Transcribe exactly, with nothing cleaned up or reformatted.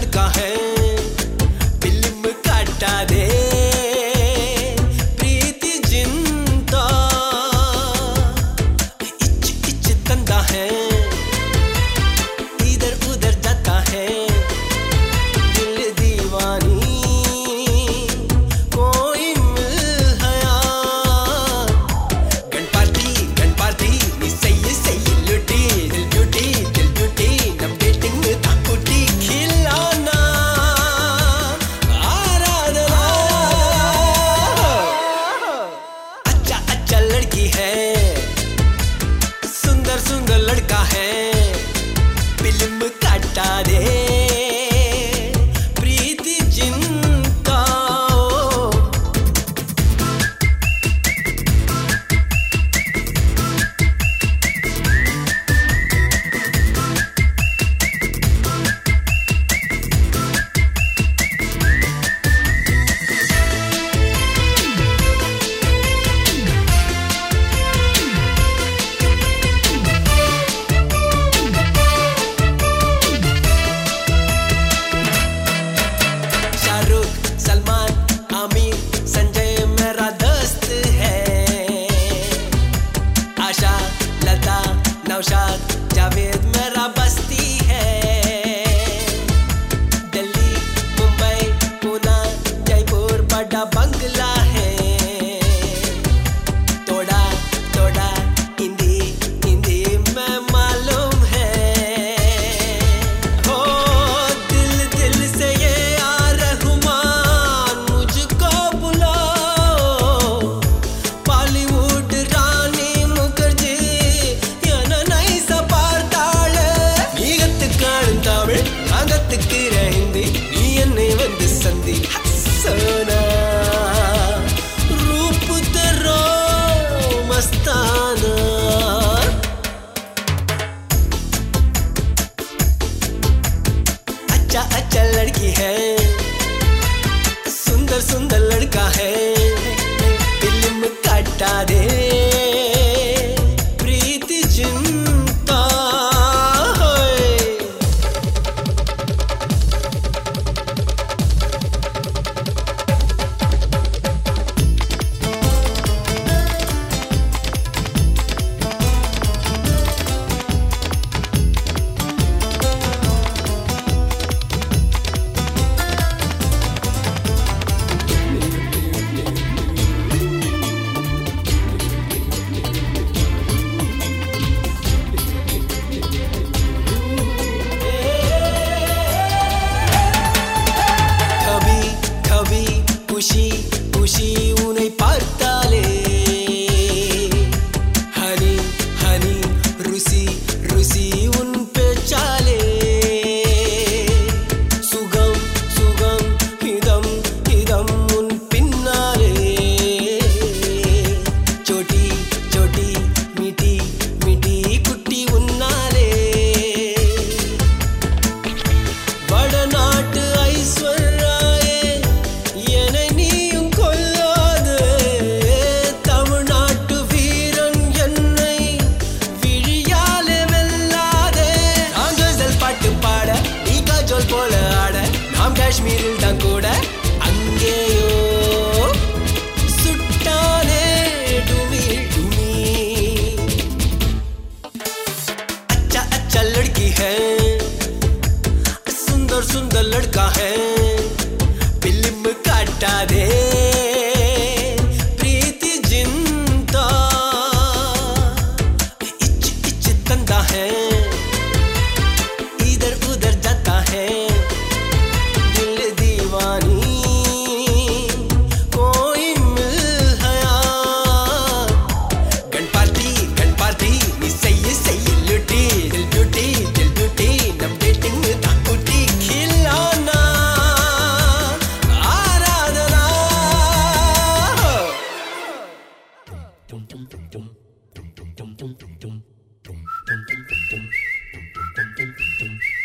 लड़का है फिल्म काटा दे प्रीति जिंदा इच इच तंदा है इधर उधर जाता है दिल दीवानी कोई मिल गया गण पार्टी गण पार्टी नी सही सही लुटी दिल ब्यूटी दिल ब्यूटी नम डेटिंग ताकुटी खिलौना आराधना अच्छा अच्छा लड़की है सुंदर सुंदर लड़का है फिल्म काटा दे प्रीति जिंदा शाहरुख सलमान आमिर संजय मेरा दोस्त है आशा लता नौशाद जावेद मेरा बस्ती है दिल्ली मुंबई पूना जयपुर बड़ा बंगला है तोड़ा तोड़ा हिंदी हिंदी में मालूम है हो दिल दिल से ये आ रहमान मुझको बुलाओ बॉलीवुड रानी मुखर्जी yana nice பார்த்தாள் நீகத்து காணும் தமிழ் நாகத்துக்கிற ஹிந்தி நீ என்னை வந்து சந்தி சோனா रूप तेरा मस्ताना अच्छा अच्छा लड़की है सुंदर सुंदर लड़का है फिल्म काटा दे प्रीति जिंदा है कभी कभी खुशी खुशी उन्हें பார்த்தாலே हनी हनी रुसी रुसी उन पे चाले सुगम सुगम हिदम हिदम उन पिन्नाले चोटी चोटी मीठी मीठी कुट्टी उन्नाले வடநாட்டு ஐஸ்வர்யாயே என்னை நீயும் கொல்லாதே தமிழ்நாட்டு வீரன் என்னை விழியாலே வெல்லாதே நான் கசல் பாட்டு பாட நீ காஜோல் போல ஆட நாம் காஷ்மீரில் தான் கூட அங்கேயோ சுட்டானே டுமி டுமி अच्छा अच्छा लड़की है सुंदर सुंदर लड़का है फिल्म काटा दे प्रीति जिंदा इच इच तंदा है इधर उधर जाता है दिल दीवानी कोई मिल गया गण पार्टी गण पार्टी नी सही सही लुटी दिल ब्यूटी दिल ब्यूटी नम डेटिंग ताकुटी खिलौना आराधना dum dum dum dum dum dum dum dum dum dum dum dum dum dum dum dum